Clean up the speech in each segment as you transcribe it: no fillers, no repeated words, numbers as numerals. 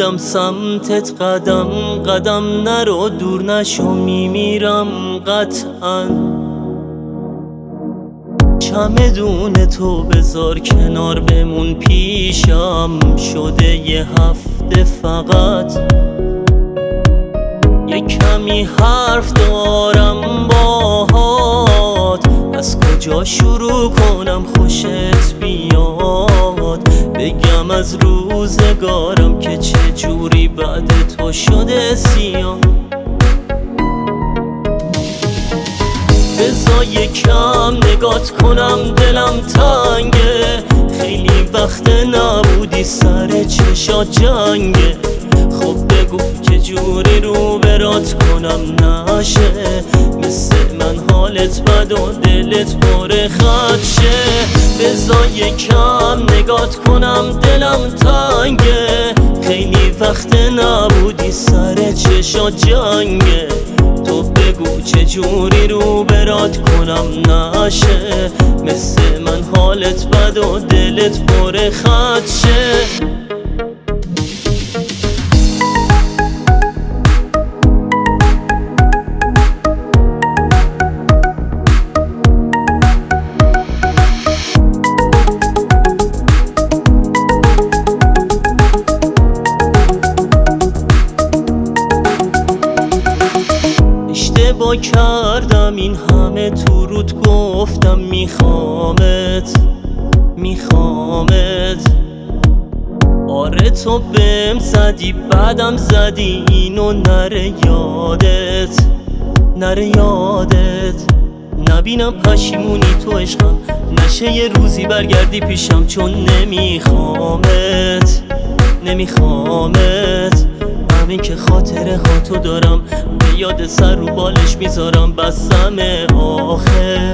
میدم سمتت قدم قدم، نرو دور نشو میمیرم قطعا. چمدون تو بذار کنار بمون پیشم، شده یه هفته فقط یه کمی حرف دارم باهات. از کجا شروع کنم خوشت بیاد، بگم از روزگارم که چجوری بعد تو شده سیاه. بذار یکم نگات کنم دلم تنگه، خیلی وقت نبودی سر چشات جنگه. خب بگو چجوری رو برات کنم نشه، مثل من حالت بد و دلت پر خط شه. بذار یکم نگات کنم دلم تنگه، خیلی وقت نبودی سر چشات جنگه. تو بگو چجوری رو برات کنم نشه، مثل من حالت بد و دلت پر خط شه. اشتباه کردم این همه تو رود گفتم میخوامت. آره تو بهم زدی بعدم زدی اینو نره یادت. نبینم پشیمونی تو عشقم، نشه یه روزی برگردی پیشم، چون نمیخوامت. همین که خاطره ها تو دارم، به یاد سر رو بالش میذارم بسم آخر.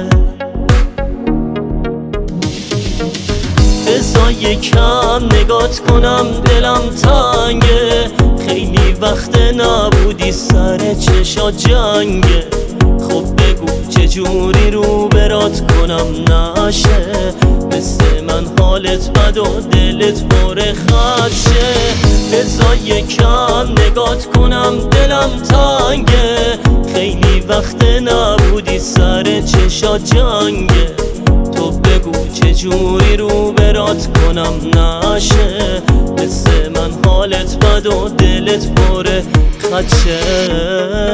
بذار یکم نگات کنم دلم تنگه، خیلی وقت نبودی سر چشات جنگه. خب بگو چجوری رو برات کنم نشه، مثل من حالت بد و دلت پر خط شه. بذار یکم نگات کنم دلم تنگه، خیلی وقت نبودی سر چشات جنگه. تو بگو چجوری رو برات کنم نشه، مثل من حالت بد و دلت پر خط شه.